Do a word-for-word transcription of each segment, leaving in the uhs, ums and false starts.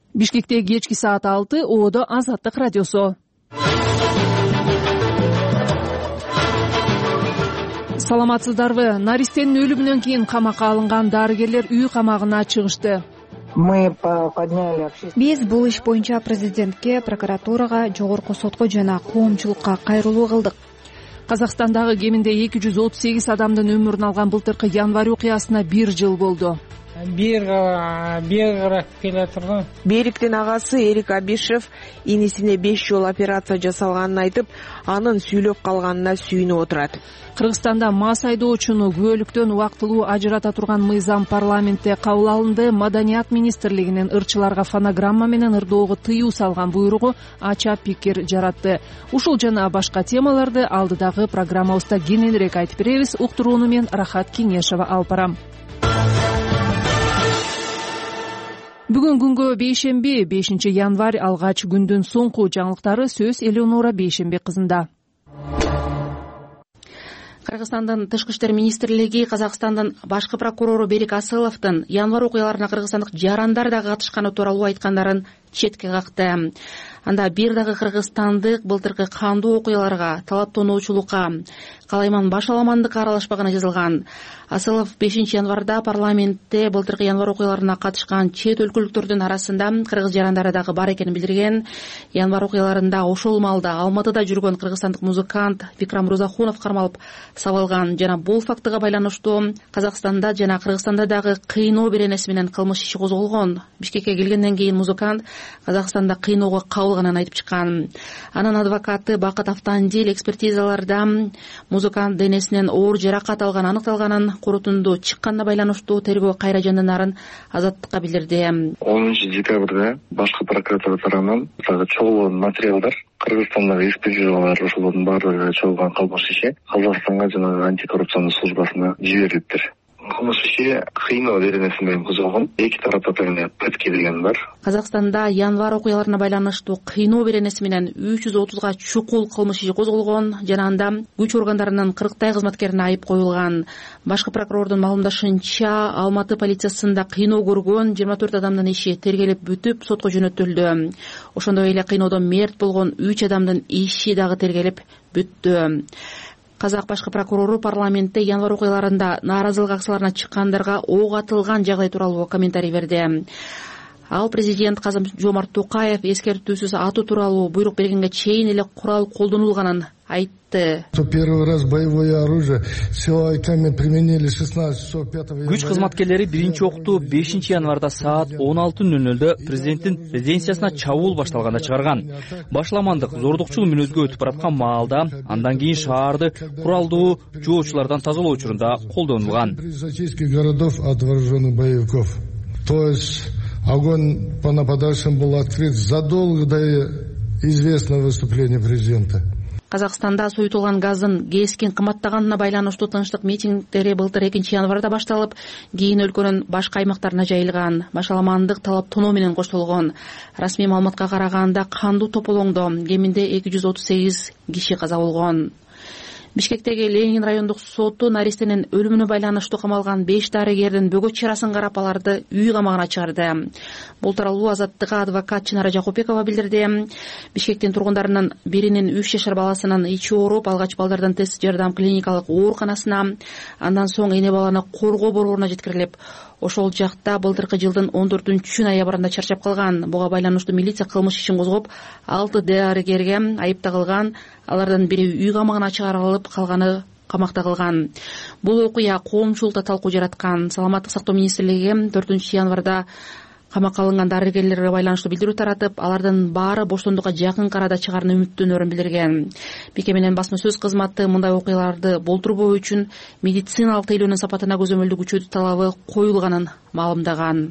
Бишкекте кечки саат алты, Оодо Азаттык радиосу. Саламатсыздарбы? Наристенин өлүмүнөн кийин камакка алынган дарыгерлер үй камагына чыгышты. Биз бул иш боюнча президентке, прокуратурага, жогорку сотко жана коомчулукка кайрылуу кылдык. Казакстандагы кеминде эки жүз отуз сегиз адамдын өмүрүн алган былтыркы январь окуясына бир жыл болду. Бир бир келе турган. Бериктин агасы Эрик Абишев инисине беш жолу операция жасалганын айтып, анын сүйлөп калганына сүйүнүп отурат. Кыргызстанда мас айдоочуну күбөлүктөн убактылуу ажырата турган мыйзам парламентте кабыл алынды. Маданият министрлигинин ырчыларга фонограмма менен ырдоого тыюу салган буйругу ача пикир жаратты. Ушул жана башка темаларды алдыдагы программабызда кененирээк айтып беребиз. Уктурууну мен Рахат Кеңешова алып барам. Бүгүн күнгө бейшемби, бешинчи январь алгач күндүн соңку жаңылыктары сөз Элеонора Бейшембек кызында. Кыргызстандын тышкы иштер министрлиги Казакстандын башкы прокурору Берик Асыловдун январь окуяларына кыргызстандык жарандар да катышканы тууралуу айткандарын четке какты. Анда бир дагы кыргызстандык былтыркы кандуу окуяларга, талаптоонуучулукка, калайман башаламандыкка аралашпаганы жазылган. Асылов бешинчи январда парламентте былтыркы январь окуяларына катышкан чет өлкөлүктөрдүн арасында кыргыз жарандары дагы бар экенин билдирген. Январь окуяларында ошол маалда Алматыда жүргөн кыргызстандык музыкант Бикрам Рузахунов кармалып сабалган жана бул фактыга байланыштуу Казакстанда жана Кыргызстанда дагы кыйноо беренеси менен кылмыш иши козголгон. Бишкекке келгенден кийин музыкант Казакстанда кыйноого кабылганын айтып чыккан. Анын адвокаты Бакыт Автандил экспертизаларда музыкант денесинен оор жаракат алганы аныкталганын, корутунду чыкканына байланыштуу тергөө кайра жандырарын Азаттыкка билдирди. онунчу декабрда башкы прокуратура тарабынан чогулган материалдар Кыргызстандагы экспертизалар ошолордун баардыгы чогулган кылмыш иши Казакстанга жана антикоррупциялык службасына жиберилиптир. Кылмыш иши кыйноо беренеси менен козголгон. Эки тарапта тең петки деген бар. Казакстанда январь окуяларына байланыштуу кыйноо беренеси менен үч жүз отузга чукул кылмыш иши козголгон жана анда күч органдарынын кырктай кызматкерине айып коюлган. Башкы прокурордун маалымдашынча, Алматы полициясында кыйноо көргөн жыйырма төрт адамдын иши тергелип бүтүп сотко жөнөтүлдү. Ошондой эле кыйноодон мерт болгон үч адамдын иши дагы тергелип бүттү. Казак башкы прокурору парламентте январь окуяларында нааразылык акцияларына чыккандарга ок атылган жагдай тууралуу комментарий берди. Ал президент Касым-Жомарт Токаев эскертүүсүз атуу тууралуу буйрук бергенге чейин эле курал колдонулганын айтты. Первый раз боевое оружие силовиками применили шестнадцать часов пятого января. Күч кызматкерлери биринчи окту бешинчи январда саат он алты нөл нөлдө президенттин резиденциясына чабуул башталганда чыгарган. Башламандык зордукчул мүнөзгө өтүп бараткан маалда андан кийин шаарды куралдуу жоочулардан тазалоо учурунда колдонулган. Городов от вооруженных боевиков. То есть огонь по нападавшим был открыт задолго до известного выступления президента. Казакстанда суютулган газдын кескен кымбаттаганына байланыштуу тынчтык митингдери былтыр экинчи январда башталып, кийин өлкөнүн башка аймактарына жайылган. Башаламандык талаптоноо менен коштолгон. Расмий маалыматка караганда кандуу тополоңдо кеминде эки жүз отуз сегиз киши каза болгон. Бишкектеги Ленин райондук соту наристенин өлүмүнө байланыштуу камалган беш дарыгердин бөгөт чарасын карап аларды үй камагына чыгарды. Бул тууралуу Азаттыкка адвокат Чынара Жакупбекова билдирди. Бишкектин тургундарынын биринин үч жашар баласынын ичи ооруп, алгач балдардан тест жардам клиникалык ооруканасына, андан соң эне баланы коргоо борборуна жеткирилип, ошол жакта былтыркы жылдын он төртүнчү ноябрында чарчап калган. Буга байланыштуу милиция кылмыш ишин козгоп, алты дарыгерге айып тагылган. Алардан бири үй камагына чыгарылып, калганы камакта калган. Бул окуя коомчулукта талкуу жараткан. Саламаттык сактоо министрлиги төртүнчү январда камакка алынган дарыгерлерге байланыштуу билдирүү таратып, алардын баары боштондукка жакын арада чыгаарын үмүттөнөрүн билдирген. Бике менен басма сөз кызматы мындай окуяларды болтурбоо үчүн медициналык тейлөөнүн сапатына көзөмөлдүү күчөтүү талабы коюлганын маалымдаган.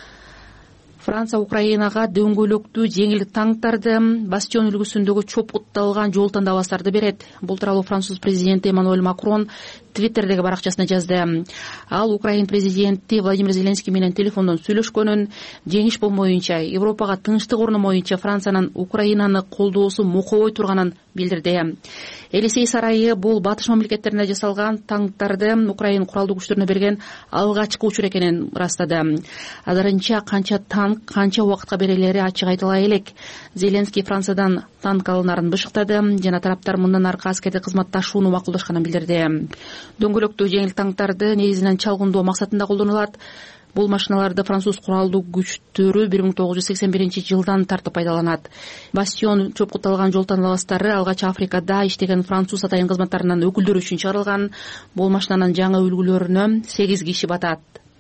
Франция Украинага дөңгөлөктүү жеңил танктарды, Бастион үлгүсүндөгү чопутталган жол тандабастарды берет. Бул тууралуу Француз президенти Эммануэль Макрон Твиттердеги баракчасына жазды. Ал Украин президенти Владимир Зеленский менен телефондон сүйлөшкөнүн, жеңиш болмоюнча, Европага тынчтык орномоюнча Франциянын Украинаны колдоосу мукобой турганын билдирди. Элисей сарайы бул батыш мамлекеттеринде жасалган танктарды Украин куралдуу күчтөрүнө берген алгачкы учур экенин ырастады. Азырынча канча танк кызматтарын канча убакытка берелери ачык айтыла элек. Зеленский Франциядан танк алынарын бышыктады жана тараптар мындан аркы аскердик кызматташууну макулдашканын билдирди. Дөңгөлөктүү жеңил танктарды негизинен чалгындоо максатында колдонулат. Бул машиналарды француз куралдуу күчтөрү бир миң тогуз жүз сексен биринчи жылдан тартып пайдаланат. Бастион чопкуталган жол таныбаластары алгач Африкада иштеген француз атайын кызматтарынын өкүлдөрү үчүн чыгарылган. Бул машинанын жаңы үлгүлөрүнө сегиз киши батат.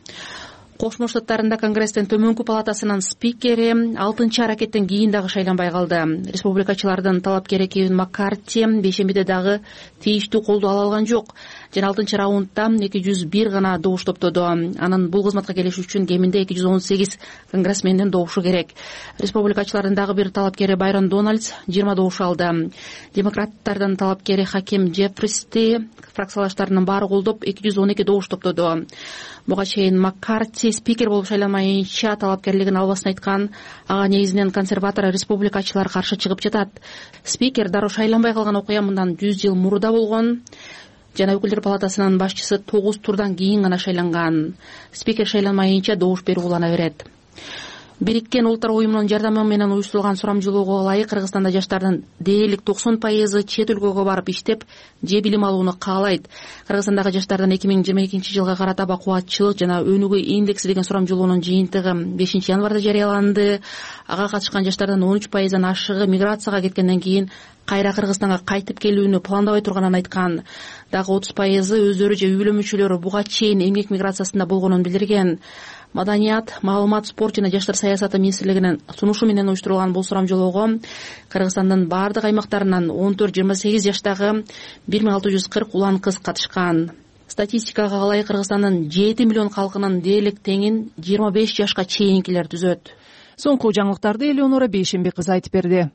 Кошмо Штаттарында Конгресстин төмөнкү палатасынын спикери алтынчы аракеттен кийин дагы шайланбай калды. Республикачылардын талапкери Кевин Маккарти бейшембиде дагы тийиштүү колдоо ала алган жок. Жана алтынчы раундда эки жүз бир гана добуш топтоду. Анын бул кызматка келиш үчүн кеминде эки жүз он сегиз конгрессмендин добушу керек. Республикачылардын дагы бир талапкери Байрон Дональдс жыйырма добуш алды. Демократтардын талапкери Хаким Джеффристи фракциялаштарынын баары колдоп эки жүз он эки добуш топтоду. Буга чейин Маккарти спикер болуп шайланмайынча талапкерлигин албасын айткан. Ага негизинен консерватор республикачылар каршы чыгып жатат. Спикер дароо шайланбай калган окуя мындан жүз жыл мурда болгон. Жана өкүлдөр палатасынын башчысы тогуз турдан кийин гана шайланган. Спикер шайланмайынча добуш берүү улана берет. Бириккен Улуттар уюмунун жардамы менен уюштурулган сурамжылоого ылайык Кыргызстанда жаштардын дээрлик токсон пайызы чет өлкөгө барып иштеп, же билим алууну каалайт. Кыргызстандагы жаштардын эки миң жыйырма экинчи жылга карата бакубатчылык жана өнүгүү индекси деген сурамжылоонун жыйынтыгы бешинчи январда жарыяланды. Ага катышкан жаштардын он үч пайыздан ашыгы миграцияга кеткенден кийин кайра Кыргызстанга кайтып келүүнү пландабай турганын айткан. Дагы отуз пайызы өздөрү же үй бүлө мүчөлөрү буга чейин эмгек миграциясында болгонун билдирген. Маданият, маалымат, спорт жана жаштар саясаты министрлигинин сунушу менен уюштурулган бул сурамжылоого Кыргызстандын бардык аймактарынан он төрт жыйырма сегиз жаштагы бир миң алты жүз кырк улан кыз катышкан. Статистикага ылайык Кыргызстандын жети миллион калкынын дээрлик теңин жыйырма беш жашка чейинкилер түзөт. Соңку жаңылыктарды Элеонора Бейшембек кызы айтып берди.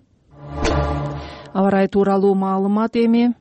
Аба ырайы тууралуу маалымат эми.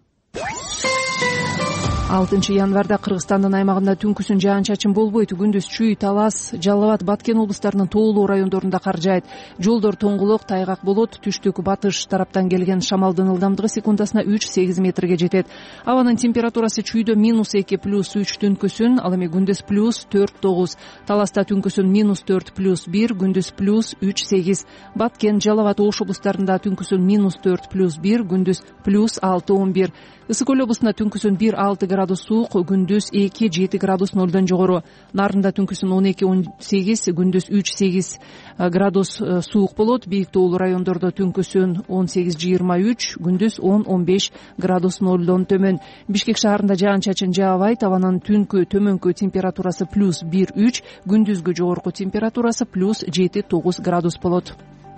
алтынчы январда Кыргызстандын аймагында түнкүсүн жаан-чачын болбойт. Күндүз Чүй, Талас, Жалал Абад, Баткен облустарынын тоолуу райондорунда кар жаайт. Жолдор тоңгулук, тайгак болот. Түштүк батыш тараптан келген шамалдын ылдамдыгы секундасына үч сегиз метрге жетет. Абанын температурасы Чүйдө минус эки плюс үч түнкүсүн, ал эми күндүз плюс төрт тогуз. Таласта түнкүсүн минус төрт плюс бир, күндүз плюс үч сегиз. Баткен, Жалал Абад, Ош облустарында түнкүсүн минус төрт плюс бир, күндүз плюс алты он бир. Ысык көл облусунда түнкүсүн бир алты градус суук, күндүз эки жети градус нолдон жогору. Нарында түнкүсүн он эки он сегиз, күндүз үч сегиз градус суук болот. Бийик тоолуу райондордо түнкүсүн он сегиз жыйырма үч, күндүз он он беш градус нолдон төмөн. Бишкек шаарында жаан-чачын жаабайт. Абанын түнкү төмөнкү температурасы плюс бир үч, күндүзгү жогорку температурасы плюс жети тогуз градус болот.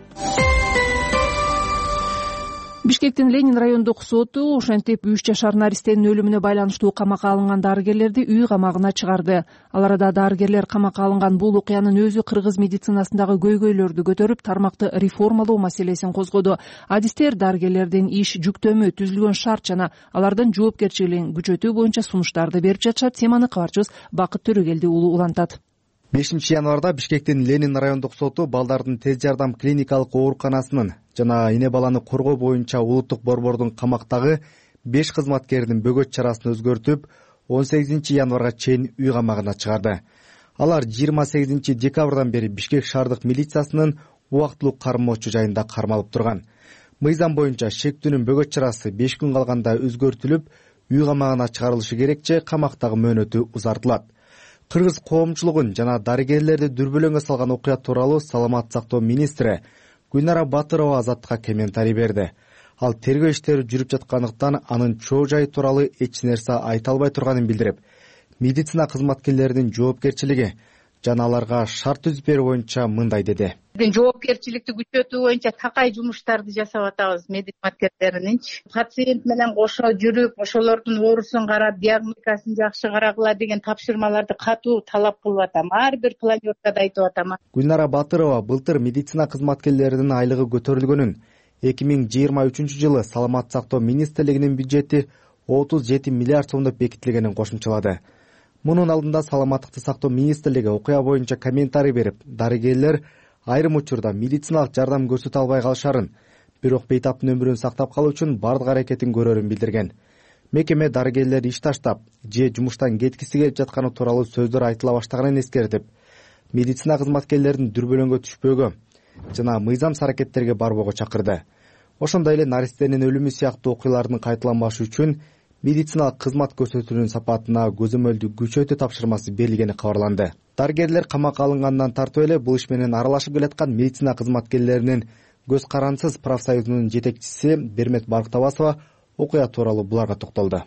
Бишкектин Ленин райондук соту ошентип үч жашар наристенин өлүмүнө байланыштуу камакка алынган дарыгерлерди үй камагына чыгарды. Ал арада дарыгерлер камакка алынган бул окуянын өзү кыргыз медицинасындагы көйгөйлөрдү көтөрүп, тармакты реформалоо маселесин козгоду. Адистер дарыгерлердин иш жүктөмө, түзүлгөн шарт жана алардын жоопкерчилигин күчөтүү боюнча сунуштарды берип жатышат. Теманы кабарчыбыз Бакыт Төрөгелди уулу улантат. бешинчи январда Бишкектин Ленин райондук соту балдардын тез жардам клиникалык ооруканасынын жана эне баланы коргоо боюнча улуттук борбордун камактагы беш кызматкеринин бөгөт чарасын өзгөртүп, он сегизинчи январга чейин үй камагына чыгарды. Алар жыйырма сегизинчи декабрдан бери Бишкек шаардык милициясынын убактылуу кармоочу жайында кармалып турган. Мыйзам боюнча шектүүнүн бөгөт чарасы беш күн калганда өзгөртүлүп, үй камагына чыгарылышы керек же камактагы мөөнөтү узартылат. Кыргыз коомчулугун жана дарыгерлерди дүрбөлөңгө салган окуя тууралуу Саламат сактоо министри Гүлнара Батырова Азаттыкка комментарий берди. Ал тергөө иштери жүрүп жаткандыктан анын чоо жайы тууралуу эч нерсе айта албай турганын билдирип, медицина кызматкерлеринин жоопкерчилиги жана аларга шарт түзүп берүү боюнча мындай деди. Жоопкерчиликти күчөтүү боюнча такай жумуштарды жасап атабыз медикаментерининчи. Пациент менен кошо жүрүп, ошолордун оорусун карап, диагностикасын жакшы карагыла деген тапшырмаларды катуу талап кылып атам. Ар бир планёркада айтып атам. Гүлнара Батырова былтыр медицина кызматкерлеринин айлыгы көтөрүлгөнүн, эки миң жыйырма үчүнчү жылы Саламат сактоо министрлигинин бюджети отуз жети миллиард сомдоп бекитилгенин кошумчалады. Мунун алдында Саламаттыкты сактоо министрлиги окуя боюнча комментарий берип, дарыгерлер айрым учурда медициналык жардам көрсөтө албай калышарын, бирок бейтаптын өмүрүн сактап калуу үчүн бардык аракетин көрөрүн билдирген. Мекеме дарыгерлер иш таштап, же жумуштан кеткиси келип жатканы тууралуу сөздөр айтыла баштаганын эскертип, медицина кызматкерлерин дүрбөлөңгө түшпөөгө жана мыйзамсыз аракеттерге барбоого чакырды. Ошондой эле наристенин өлүмү сыяктуу окуялардын кайталанбашы үчүн медициналык кызмат көрсөтүүнүн сапатына көзөмөлдү күчөтүү тапшырмасы берилгени кабарланды. Дарыгерлер камакка алынгандан тартып эле бул иш менен аралашып келаткан медицина кызматкерлеринин көз карансыз профсоюзунун жетекчиси Бермет Барктабасова окуя тууралуу буларга токтолду.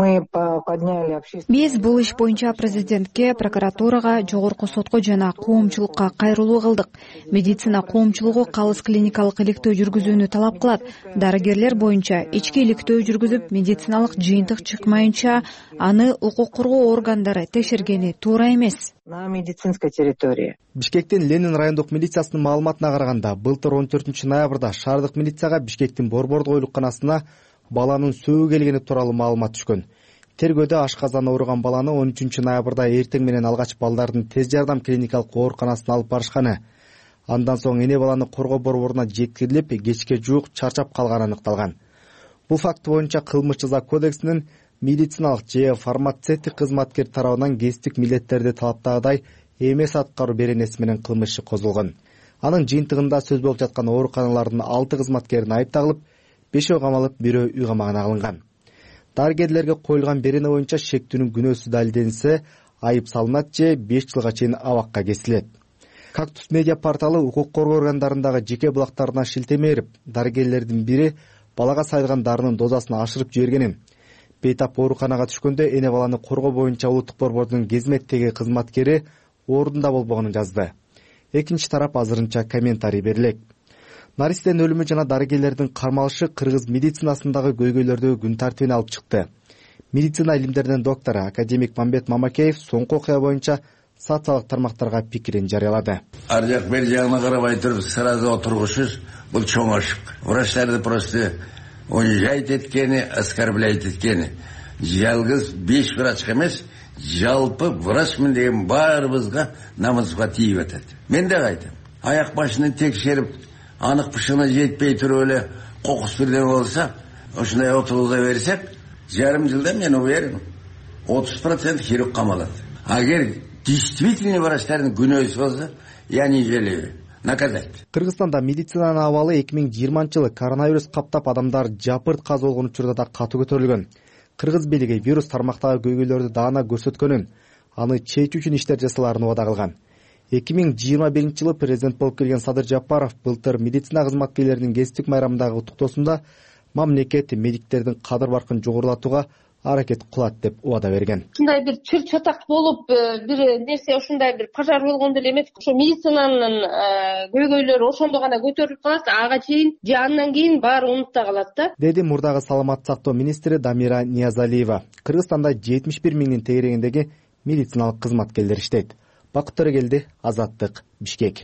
Биз бул иш боюнча президентке, прокуратурага, жогорку сотко жана коомчулукка кайрылуу кылдык. Медицина коомчулугу калыс клиникалык иликтөө жүргүзүүнү талап кылат. Дарыгерлер боюнча ички иликтөө жүргүзүп, медициналык жыйынтык чыкмайынча аны укук коргоо органдары текшергени туура эмес. На медицинской территории. Бишкектин Ленин райондук милициясынын маалыматына караганда, былтыр он төртүнчү ноябрда шаардык милицияга Бишкектин Борбордук ойлуканасына баланын сөөү келгени тууралуу маалымат түшкөн. Тергөөдө ашказан ооруган баланы он үчүнчү ноябрда эртең менен алгач балдардын тез жардам клиникалык ооруканасына алып барышканы. Андан соң эне баланы коргоо борборуна жеткирилип, кечке жуук чарчап калганы аныкталган. Бул факт боюнча кылмыш жаза кодексинин медициналык же фармацевтик кызматкер тарабынан кесиптик милдеттерди талаптагыдай эмес аткаруу беренеси менен кылмыш иши козголгон. Анын жыйынтыгында сөз болуп жаткан ооруканалардын алты кызматкерин айыпталып, бешөө камалып, бирөө үй камагына алынган. Дарыгерлерге коюлган берене боюнча шектүүнүн күнөөсү далилденсе, айып салынат же беш жылга чейин абакка кесилет. Кактус медиа порталы укук коргоо органдарындагы жеке булактарына шилтеме берип, дарыгерлердин бири балага сайылган дарынын дозасын ашырып жибергенин, бейтап ооруканага түшкөндө эне баланы коргоо боюнча улуттук борбордун кызметтеги кызматкери ордунда болбогонун жазды. Экинчи тарап азырынча комментарий берилет. Наристенин өлүмү жана дарыгерлердин кармалышы кыргыз медицинасындагы көйгөйлөрдү күн тартибине алып чыкты. Медицина илимдеринин доктору академик Мамбет Мамакеев соңку окуя боюнча социалдык тармактарга пикирин жарыялады. Ар жак бер жагына карабай туруп сразу отургушуз бул чоң ашык. Врачтарды просто унижать эткени, оскорблять эткени. Жалгыз беш врачка эмес, жалпы врачмын деген баарыбызга намызга тийип атат. Мен да айтам, аяк башын текшерип, анык бышыгына жетпей туруп эле кокус бирден болсо, ушундай отурууга берсек, жарым жылда мен уверен, отуз процент хирург камалат. Агер действительно врачтардын күнөөсү болсо, я не жалею. Наказать. Кыргызстанда медицинанын абалы эки миң жыйырманчы жылы коронавирус каптап адамдар жапырт каза болгон учурда да катуу көтөрүлгөн. Кыргыз бийлиги вирус тармактагы көйгөйлөрдү даана көрсөткөнүн, аны чечүү үчүн иштер жасаларын убада кылган. эки миң жыйырма биринчи жылы президент болуп келген Садыр Жапаров былтыр медицина кызматкерлеринин кесиптик майрамындагы уктуктоосунда мамлекет медиктердин кадыр баркын жогорулатууга аракет кылат деп убада берген. Ушундай бир чыр чатак болуп, бир нерсе ушундай бир пожар болгондо эле эмес. Ошо медицинанын көйгөйлөрү ошондо гана көтөрүлүп калат, ага чейин же андан кийин баары унутта калат да. Деди мурдагы саламаттык сактоо министри Дамира Ниязалиева. Кыргызстанда жетимиш бир миңдин тегерегиндеги медициналык кызматкерлер иштейт. Бакыт Төрөгелди, Азаттык, Бишкек.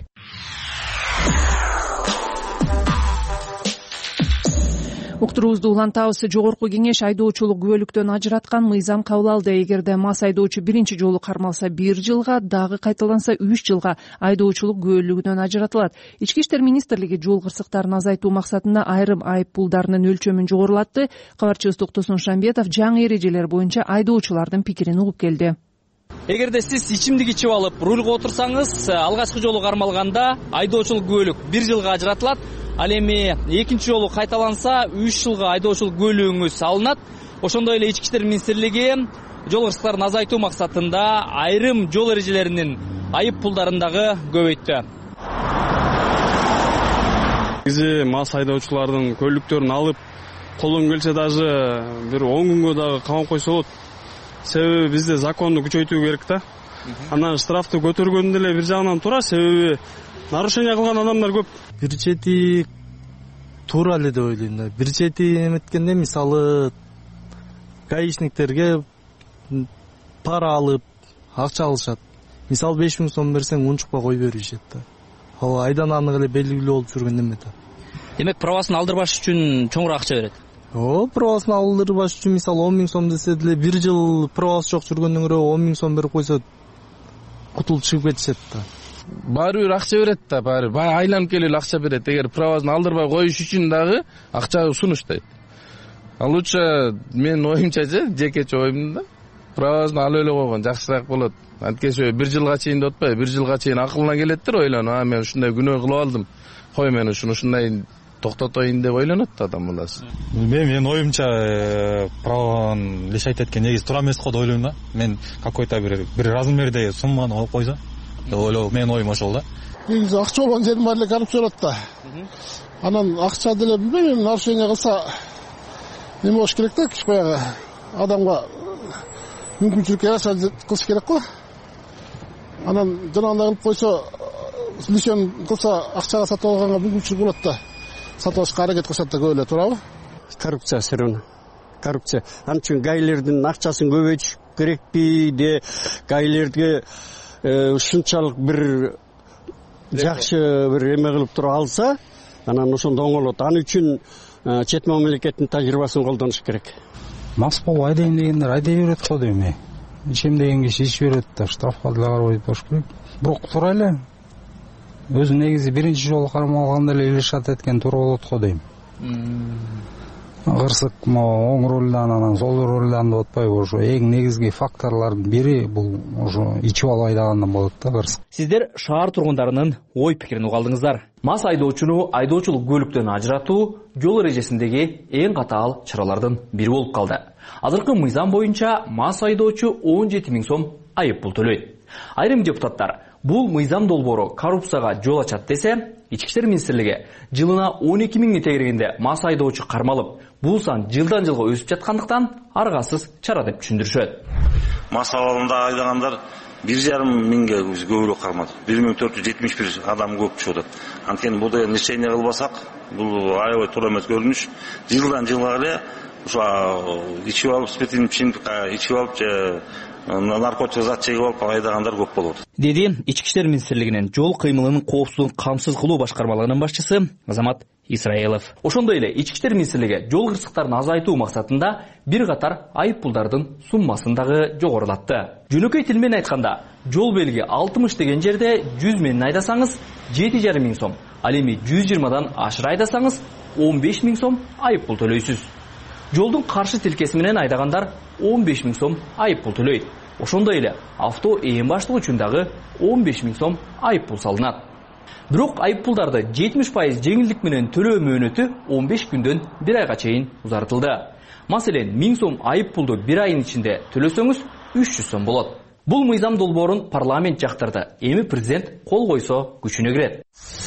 Уктуруубузду улантабыз. Жогорку кеңеш айдоочулук күбөлүктөн ажыраткан мыйзам кабыл алды. Эгерде мас айдоочу биринчи жолу кармалса бир жылга, дагы кайталанса үч жылга айдоочулук күбөлүгүнөн ажыратылат. Ички иштер министрлиги жол кырсыктарын азайтуу максатында айрым айып пулдарынын өлчөмүн жогорулатты. Кабарчыбыз Токтосун Шамбетов жаңы эрежелер боюнча айдоочулардын пикирин угуп келди. Эгерде сиз ичимдик ичип алып рульга отурсаңыз, алгачкы жолу кармалганда айдоочулук күбөлүк бир жылга ажыратылат. Ал эми экинчи жолу кайталанса үч жылга айдоочулук күбөлүгүңүз алынат. Ошондой эле ички иштер министрлиги жол кырсыктарын азайтуу максатында айрым жол эрежелеринин айып пулдарын дагы көбөйттү. Бизи мас айдоочулардын көлүктөрүн алып, колдон келсе даже бир он күнгө дагы камап койсо болот. Себеби бизде законду күчөйтүү керек да. Анан штрафты көтөргөн деле бир жагынан туура, себеби нарушение кылган адамдар көп. Бир чети туура эле деп ойлойм да. Бир чети эметкенде мисалы гаишниктерге пара алып, акча алышат. Мисалы беш миң сом берсең унчукпа кой беришет да. Ал айдан анык эле белгилүү болуп жүргөн эме да. Демек правасын алдырбаш үчүн чоңураак акча берет. О, правасын алдырбаш үчүн мисалы он миң сом десе деле бир жыл правасы жок жүргөндөн көрө он миң сом берип койсо кутулуп чыгып кетишет да. Баары бир акча берет да, баары баары айланып келип акча берет. Эгер правасын алдырбай коюш үчүн дагы акча сунуштайт. Ал лучше мен оюмча же, жекече оюм да, правасын алып эле койгон жакшыраак болот. анткени бир жылга чейин деп атпайбы, бир жылга чейин акылына келеттир, ойлонуп, а мен ушундай күнөө кылып алдым, кой мен ушуну ушундай токтотоюн деп ойлонот да адам баласы. Мен менин оюмча правонун лишайт эткен негизи туура эмес го деп ойлойм да. Мен какой-то бир бир размердеги сумманы алып койсо деп ойлоо, менин оюм ошол да. Негизи акча болгон жердин баары эле коррупция болот да. Анан акча деле билбейм, нарушение кылса неме болуш керек да, баягы адамга мүмкүнчүлүк яраша кылыш керек го. Анан жанагындай кылып койсо, лишен кылса акчага сатып алганга мүмкүнчүлүк болот да. Сатып алышка аракет кылышат да, көп эле, туурабы? Коррупция сырын. Коррупция. Анын үчүн гаилердин акчасын көбөйтүш керекпи де, гаилерге ушунчалык бир жакшы бир эме кылып туруп алса, анан ошондо оңолот. Аны үчүн чет мамлекеттин тажрыйбасын колдонуш керек. Мас болуп айдайм дегендер айдай берет го дейм. Ичем деген киши ичип берет да, штрафка деле карабай туруш керек. Бирок туура эле. Өзү негизи биринчи жолу кармалганда эле илишат эткен туура болот го дейм. Кырсык могу оң рулдан анан сол рулдан деп атпайбы, ошо эң негизги факторлордун бири бул ошо ичип алып айдагандан болот да кырсык. Сиздер шаар тургундарынын ой пикирин уга алдыңыздар. Мас айдоочуну айдоочулук көлүктөн ажыратуу жол эрежесиндеги эң катаал чаралардын бири болуп калды. Азыркы мыйзам боюнча мас айдоочу он жети миң сом айып пул төлөйт. Айрым депутаттар бул мыйзам долбоору коррупцияга жол ачат десе, Ички иштер министрлиги жылына он эки миңни тегергенде мас айдоочу кармалып, бул сан жылдан жылга өсүп жаткандыктан аргасыз чара деп түшүндүрүшөт. Мас абалында айдагандар бир жарым миңге көбүрөөк кармады. бир миң төрт жүз жетимиш бир адам көп чыгып атат. Анткени бул деген решение кылбасак, бул аябай туура эмес көрүнүш. Жылдан жылга эле ушо ичип алып, спиртин ичип алып же наркотик зат чегип алып айдагандар көп болот, деди Ички иштер министрлигинин жол кыймылынын коопсуздугун камсыз кылуу башкармалыгынын башчысы Азамат Исраилов. Ошондой эле Ички иштер министрлиги жол кырсыктарын азайтуу максатында бир катар айып пулдардын суммасын дагы жогорулатты. Жөнөкөй тил менен айтканда, жол белги алтымыш деген жерде жүз менен айдасаңыз жети жарым миң сом, ал эми жүз жыйырмадан ашыра айдасаңыз он беш миң сом айып пул төлөйсүз. Жолдун каршы тилкеси менен айдагандар он беш миң сом айып пул төлөйт. Ошондой эле авто ээн баштыгы үчүн дагы он беш миң сом айып пул салынат. Бирок айып пулдарды жетимиш пайыз жеңилдик менен төлөө мөөнөтү он беш күндөн бир айга чейин узартылды. Маселен, миң сом айып пулду бир айдын ичинде төлөсөңүз үч жүз сом болот. Бул мыйзам долбоорун парламент жактырды. Эми президент кол койсо күчүнө кирет.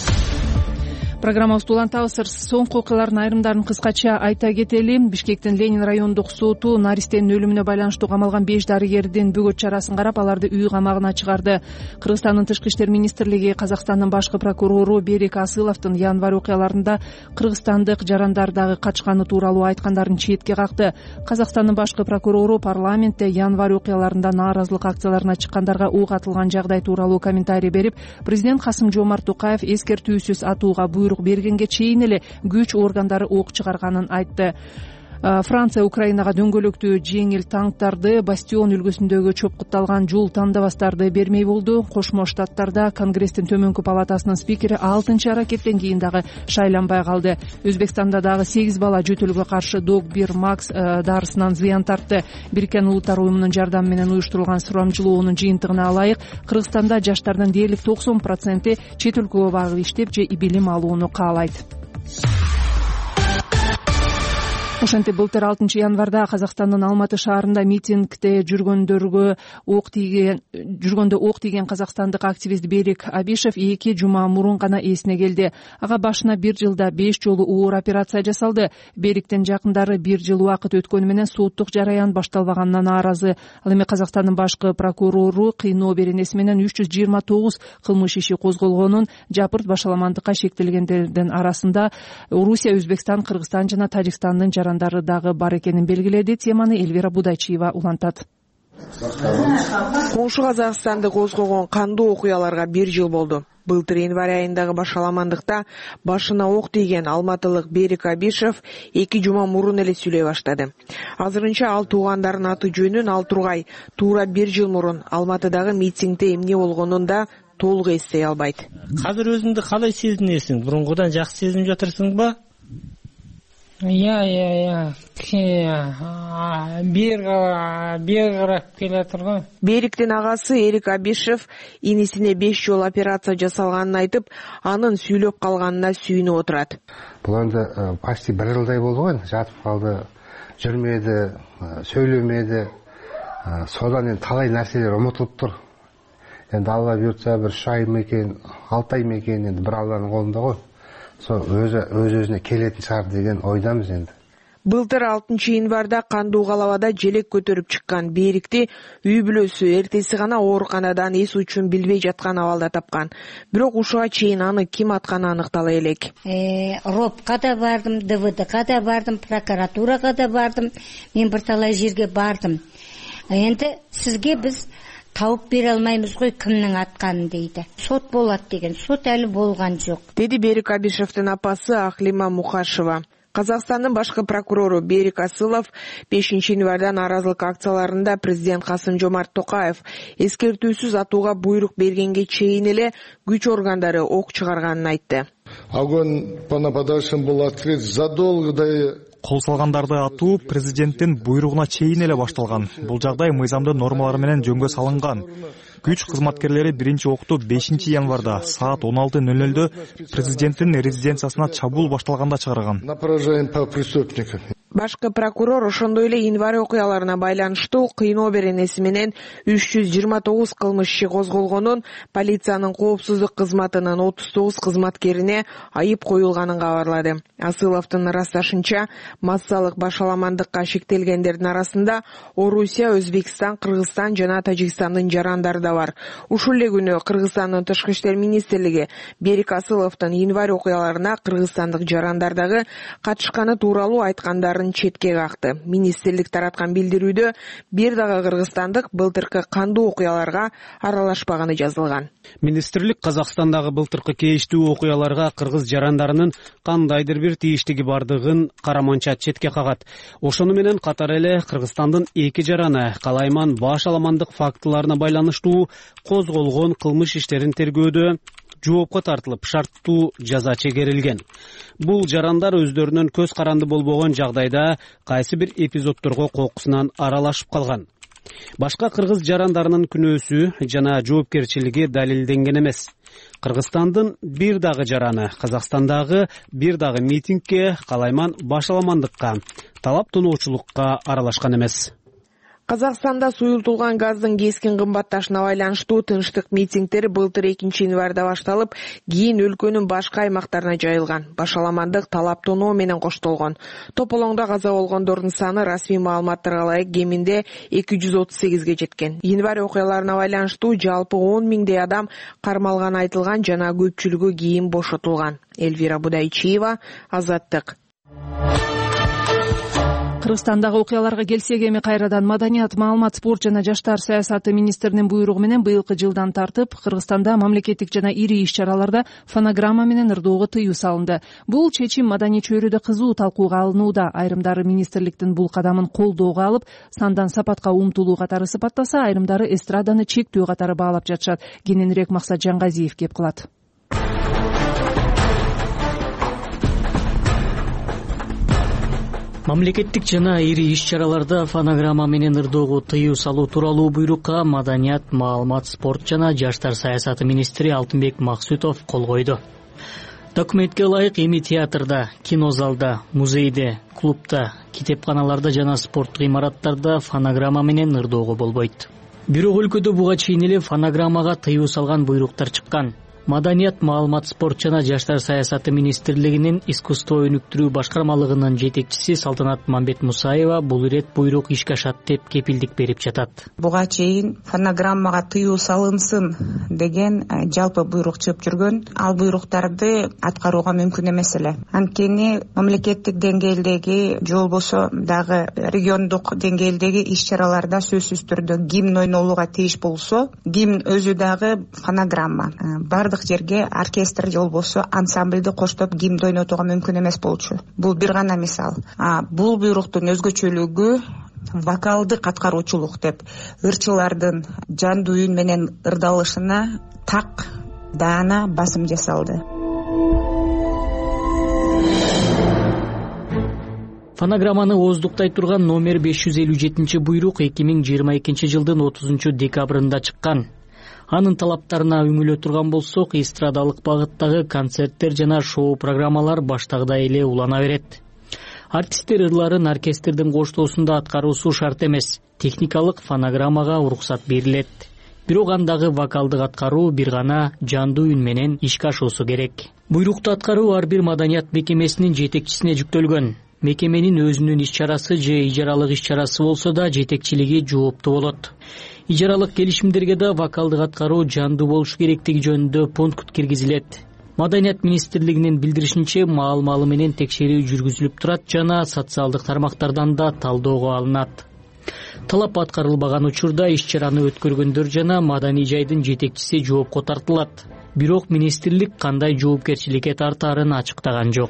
Программабызды улантабыз. Соңку окуялардын айрымдарын кыскача айта кетели. Бишкектин Ленин райондук соту наристенин өлүмүнө байланыштуу камалган беш дарыгердин бөгөт чарасын карап, аларды үй камагына чыгарды. Кыргызстандын тышкы иштер министрлиги Казакстандын башкы прокурору Берик Асыловдун январь окуяларында кыргызстандык жарандар дагы качканы тууралуу айткандарын четке какты. Казакстандын башкы прокурору парламентте январь окуяларында нааразылык акцияларына чыккандарга ук атылган жагдай тууралуу комментарий берип, президент Касым-Жомарт Токаев эскертүүсүз атууга буйрук бергенге чейин эле күч органдары ок чыгарганын айтты. Франция Украинага дөңгөлөктүү жеңил танктарды, Бастион үлгүсүндөгү чопкутталган жул тандабастарды бермей болду. Кошмо Штаттарда Конгресстин төмөнкү палатасынын спикери алтынчы аракеттен кийин дагы шайланбай калды. Өзбекстанда дагы сегиз бала жөтөлгө каршы Догбир Макс дарысынан зыян тартты. Бириккен Улуттар уюмунун жардамы менен уюштурулган сурамжылоонун жыйынтыгына ылайык, Кыргызстанда жаштардын дээрлик токсон проценти чет өлкөгө барып иштеп же билим алууну каалайт. Ошентип былтыр алтынчы январда Казакстандын Алматы шаарында митингде жүргөндөргө ок тийген жүргөндө ок тийген казакстандык активист Берик Абишев эки жума мурун гана эсине келди. Ага башына бир жылда беш жолу оор операция жасалды. Бериктин жакындары бир жыл убакыт өткөнү менен соттук жараян башталбаганына нааразы. Ал эми Казакстандын башкы прокурору кыйноо беренеси менен үч жүз жыйырма тогуз кылмыш иши козголгонун, жапырт башаламандыкка шектелгендердин арасында Орусия, Өзбекстан, Кыргызстан жана Тажикстандын жарандары дагы бар экенин белгиледи. Теманы Эльвира Будайчиева улантат. Коңшу Казакстанды козгогон кандуу окуяларга бир жыл болду. Былтыр январь айындагы башаламандыкта башына ок тийген алматылык Берик Абишев эки жума мурун эле сүйлөй баштады. Азырынча ал туугандарынын аты жөнүн ал тургай. Туура бир жыл мурун Алматыдагы митингде эмне болгонун да толук эстей албайт. Азыр өзүңдү кандай сезинесиң? Бурунгудан жакшы сезинип жатырсыңбы? иә иә иә кішкене бергірап келатыр ғой. Бериктин агасы Эрик Абишев инисине беш жолу операция жасалганын айтып, анын сүйлөп калганына сүйүнүп отурат. Бул энди почти бир жылдай болду го, жатып калды, жүрмөдү, сөйлөмөдү. Содан енді талай нәрселер ұмытылып тұр. Енді Алла бұйыртса бір үш ай ма екен, алты ай ма екен, енді бір Алланың қолында ғой. Сол өзі өз-өзіне келетін шығар деген ойдамыз енді. Былтыр алтынчы январда кандуу калабада желек көтөрүп чыккан Берикти үй бүлөсү эртеси гана ооруканадан эс учун билбей жаткан абалда тапкан. Бирок ушуга чейин аны ким атканы аныктала элек. ропка да бардым, дэ вэ дэга да бардым, прокуратурага да бардым. Мен бир талай жерге бардым. Енді сізге біз тауып бере алмаймыз ғой кімнің атқанын дейді. Сот болады деген, сот әлі болған жоқ. Деди Берик Абишевтин апасы Ахлима Мухашева. Казакстандын башкы прокурору Берик Асылов бешинчи январда нааразылык акцияларында президент Касым-Жомарт Токаев эскертүүсүз атууга буйрук бергенге чейин эле күч органдары ок чыгарганын айтты. Огонь по нападавшим был открыт задолго до Кол салгандарды атуу президенттин буйругуна чейин эле башталган. Бул жагдай мыйзамдын нормалары менен жөнгө салынган. Күч кызматкерлери биринчи окту бешинчи январда саат он алты ноль нольдө президенттин резиденциясына чабуул башталганда чыгарган. На поражение по преступникам. Башкы прокурор ошондой эле январь окуяларына байланыштуу кыйноо беренеси менен үч жүз жыйырма тогуз кылмыш иши козголгонун, полициянын коопсуздук кызматынын отуз тогуз кызматкерине айып коюлганын кабарлады. Асыловдун ырасташынча, массалык башаламандыкка шектелгендердин арасында Орусия, Өзбекстан, Кыргызстан жана Тажикстандын жарандары да бар. Ушул эле күнү Кыргызстандын Тышкы иштер министрлиги Берик Асыловдун январь окуяларына кыргызстандык жарандардагы катышканы тууралуу айткандарын четке какты. Министрлик тараткан билдирүүдө бир дагы кыргызстандык былтыркы кандуу окуяларга аралашпаганы жазылган. Министрлик Казакстандагы былтыркы кейиштүү окуяларга кыргыз жарандарынын кандайдыр бир тийиштиги бардыгын караманча четке кагат. Ошону менен катар эле Кыргызстандын эки жараны калайман башаламандык фактыларына байланыштуу козголгон кылмыш иштерин тергөөдө жоопко тартылып, шарттуу жаза чегерилген. Бул жарандар өздөрүнүн көз каранды болбогон жагдайда кайсы бир эпизодторго кокусунан аралашып калган. Башка кыргыз жарандарынын күнөөсү жана жоопкерчилиги далилденген эмес. Кыргызстандын бир дагы жараны Казакстандагы бир дагы митингге, калайман башаламандыкка, талап тоноочулукка аралашкан эмес. Казакстанда суюлтулган газдын кескин кымбатташына байланыштуу тынчтык митингдер былтыр экинчи январда башталып, кийин өлкөнүн башка аймактарына жайылган. Башаламандык талап тоноо менен коштолгон. Тополоңдо каза болгондордун саны расмий маалыматтарга ылайык кеминде эки жүз отуз сегизге жеткен. Январь окуяларына байланыштуу жалпы он миңдей адам кармалганы айтылган жана көпчүлүгү кийин бошотулган. Эльвира Будайчиева, Азаттык. Кыргызстандагы окуяларга келсек, эми кайрадан маданият, маалымат, спорт жана жаштар саясаты министринин буйругу менен быйылкы жылдан тартып Кыргызстанда мамлекеттик жана ири иш-чараларда фонограмма менен ырдоого тыюу салынды. Бул чечим маданий чөйрөдө кызуу талкууга алынууда. Айрымдары министрликтин бул кадамын колдоого алып, сандан сапатка умтулуу катары сыпаттаса, айрымдары эстраданы чектөө катары баалап жатышат. Кененирээк Максат Жаңгазиев кеп кылат. Мамлекеттик жана ири иш-чараларда фонограмма менен ырдоого тыюу салуу тууралуу буйрукка маданият, маалымат, спорт жана жаштар саясаты министри Алтынбек Максутов кол койду. Документке ылайык эми театрда, кинозалда, музейде, клубда, китепканаларда жана спорттук имараттарда фонограмма менен ырдоого болбойт. Бирок өлкөдө буга чейин эле фонограммага тыюу салган буйруктар чыккан. Маданият, маалымат, спорт жана жаштар саясаты министрлигинин искусство өнүктүрүү башкармалыгынын жетекчиси Салтанат Мамбет Мусаева бул ирет буйрук ишке ашат деп кепилдик берип жатат. Буга чейин фонограммага тыюу салынсын деген жалпы буйрук чыгып жүргөн. Ал буйруктарды аткарууга мүмкүн эмес эле. Анткени мамлекеттик деңгээлдеги же болбосо дагы региондук деңгээлдеги иш-чараларда сөзсүз түрдө гимн ойнолууга тийиш болсо, гимн өзү дагы фонограмма. Бардык жерге оркестр же болбосо ансамбльди коштоп гимн ойнотууга мүмкүн эмес болчу. Бул бир гана мисал. А бул буйруктун өзгөчөлүгү вокалдык аткаруучулук деп ырчылардын жандуу үн менен ырдалышына так даана басым жасалды. Фонограмманы ооздуктай турган номер беш жүз элүү жетинчи буйрук эки миң жыйырма экинчи жылдын отузунчу декабрында чыккан. Анын талаптарына үңүлө турган болсок, эстрадалык багыттагы концерттер жана шоу программалар баштагыдай эле улана берет. Артисттер ырларын оркестрдин коштоосунда аткаруусу шарт эмес. Техникалык фонограммага уруксат берилет. Бирок андагы вокалдык аткаруу бир гана жандуу үн менен ишке ашуусу керек. Буйрукту аткаруу ар бир маданият мекемесинин жетекчисине жүктөлгөн. Мекеменин өзүнүн иш-чарасы же ижаралык иш-чарасы болсо да жетекчилиги жооптуу болот. Ижаралык келишимдерге да вокалдык аткаруу жандуу болушу керектиги жөнүндө пункт киргизилет. Маданият министрлигинин билдиришинче, маал-маалы менен текшерүү жүргүзүлүп турат жана социалдык тармактардан да талоого алынат. Талап аткарылбаган учурда иш-чараны өткөргөндөр жана маданий жайдын жетекчиси жоопко тартылат. Бирок министрлик кандай жоопкерчиликке тартаарын ачыктаган жок.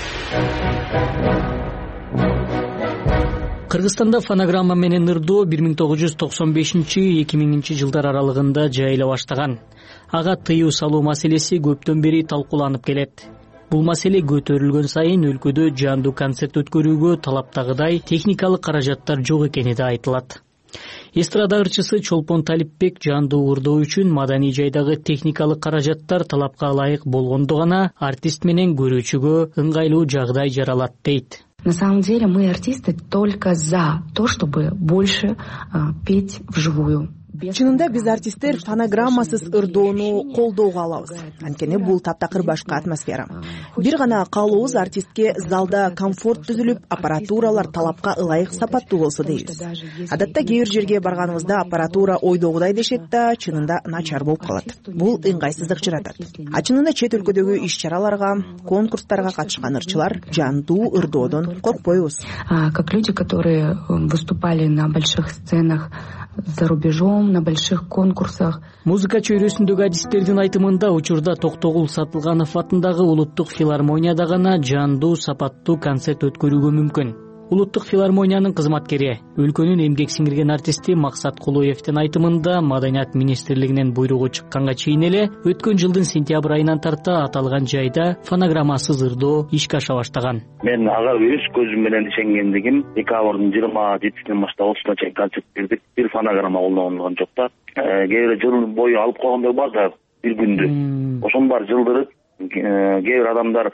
Кыргызстанда фонограмма менен ырдоо бир миң тогуз жүз токсон бешинчи — эки миңинчи жылдар аралыгында жайыла баштаган. Ага тыюу салуу маселеси көптөн бери талкууланып келет. Бул маселе көтөрүлгөн сайын өлкөдө жандуу концерт өткөрүүгө талаптагыдай техникалык каражаттар жок экени да айтылат. Эстрада ырчысы Чолпон Талипбек жандуу ырдоо үчүн маданий жайдагы техникалык каражаттар талапка ылайык болгондо гана артист менен көрүүчүгө ыңгайлуу жагдай жаралат дейт. На самом деле мы, артисты, только за то, чтобы больше а, петь вживую. Чынында биз артисттер фонограммасыз ырдоону колдоого алабыз. Анткени бул таптакыр башка атмосфера. Бир гана каалообуз артистке залда комфорт түзүлүп, аппаратуралар талапка ылайык сапаттуу болсо дейбиз. Адатта кээ бир жерге барганыбызда аппаратура ойдогудай дешет да, чынында начар болуп калат. Бул ыңгайсыздык жаратат. А чынында чет өлкөдөгү иш-чараларга, конкурстарга катышкан ырчылар жандуу ырдоодон коркпойбуз. Как люди, которые выступали на больших сценах за рубежом, на больших конкурсах. Музыка чөйрөсүндөгү адистердин айтымында учурда Токтогул Сатылганов атындагы Улуттук филармонияда гана жандуу сапаттуу концерт өткөрүүгө мүмкүн. Улуттук филармониянын кызматкери, өлкөнүн эмгек сиңирген артисти Максат Кулуевдин айтымында Маданият министрлигинин буйругу чыкканга чейин эле өткөн жылдын сентябрь айынан тарта аталган жайда фонограммасыз ырдоо ишке аша баштаган. Мен ага өз көзүм менен ишенгендигим декабрдын жыйырма жетисинен баштап отузуна чейин концерт бердик. Бир фонограмма колдонгон жок да. Кээ бир жыл бою алып койгондор бар да, бир күндү. Ошонун баары жылдырып, кээ бир адамдар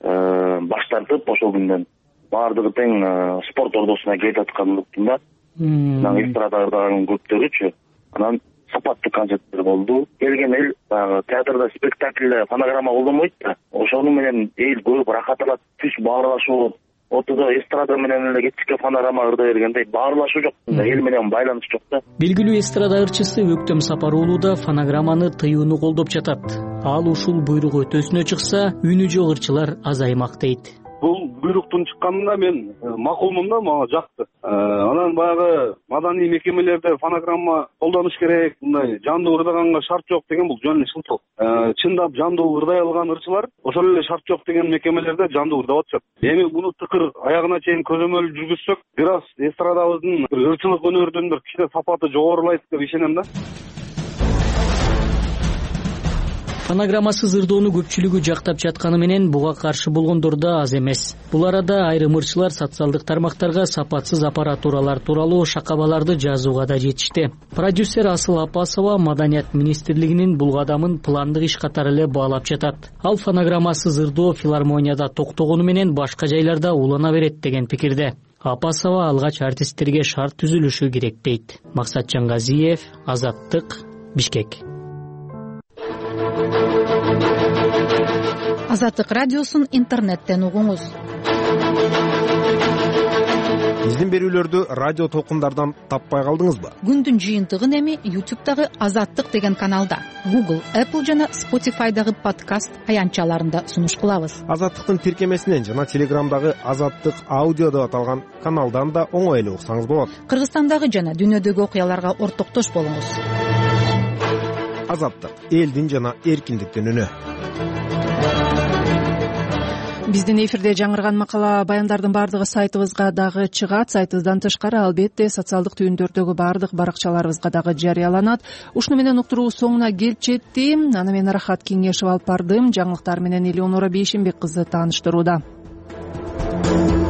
баш тартып ошол күндөн баардыгы тең спорт ордосуна келип аткандыктан да. Анан эстрада ырдаган көптөрүчү. Анан сапаттуу концерттер болду. Келген эл баягы театрда спектакльде фонограмма колдонбойт да. Ошону менен эл көп рахат алат, түз баарлашуу болот. Ортодо эстрада менен эле кечке фонограмма ырда бергендей баарлашуу жок, эл менен байланыш жок да. Белгилүү эстрада ырчысы Өктөм Сапар уулу да фонограмманы тыюуну колдоп жатат. Ал ушул буйрук өтөсүнө чыкса, үнү жок ырчылар азаймак дейт. Бул буйруктун чыкканына мен макулмун да, мага жакты. Анан баягы маданий мекемелерде фонограмма колдонуш керек, мындай жандуу ырдаганга шарт жок деген бул жөн эле шылтоо. Чындап жандуу ырдай алган ырчылар ошол эле шарт жок деген мекемелерде жандуу ырдап атышат. Эми муну тыкыр аягына чейин көзөмөл жүргүзсөк, бир аз эстрадабыздын ырчылык өнөрдүн бир кичине сапаты жогорулайт деп ишенем да. Фонограммасыз ырдоону көпчүлүгү жактап жатканы менен буга каршы болгондор да аз эмес. Бул арада айрым ырчылар социалдык тармактарга сапатсыз аппаратуралар тууралуу шакабаларды жазууга да жетишти. Продюсер Асыл Апасова Маданият министрлигинин бул кадамын пландык иш катары эле баалап жатат. Ал фонограммасыз ырдоо филармонияда токтогону менен башка жайларда улана берет деген пикирде. Апасова алгач артисттерге шарт түзүлүшү керек дейт. Максат Жангазиев, Азаттык, Бишкек. Азаттык радиосун интернеттен угуңуз. Биздин берүүлөрдү радио толкундардан таппай калдыңызбы? Күндүн жыйынтыгын эми ютубтагы Азаттык деген каналда, Google, Apple жана Spotify'дагы подкаст аянтчаларында сунуш кылабыз. Азаттыктын тиркемесинен жана Телеграмдагы Азаттык аудио деп аталган каналдан да оңой эле уксаңыз болот. Кыргызстандагы жана дүйнөдөгү окуяларга ортоктош болуңуз. Азаттык — элдин жана эркиндиктин үнү. Биздин эфирде жаңырган макала баяндардын баардыгы сайтыбызга дагы чыгат. Сайтыбыздан тышкары албетте социалдык түйүндөрдөгү баардык баракчаларыбызга дагы жарыяланат. Ушуну менен уктуруу соңуна келип жетти. Аны мен Рахат Кеңешев алып бардым. Жаңылыктар менен Элеонора Бейшенбек кызы тааныштырууда.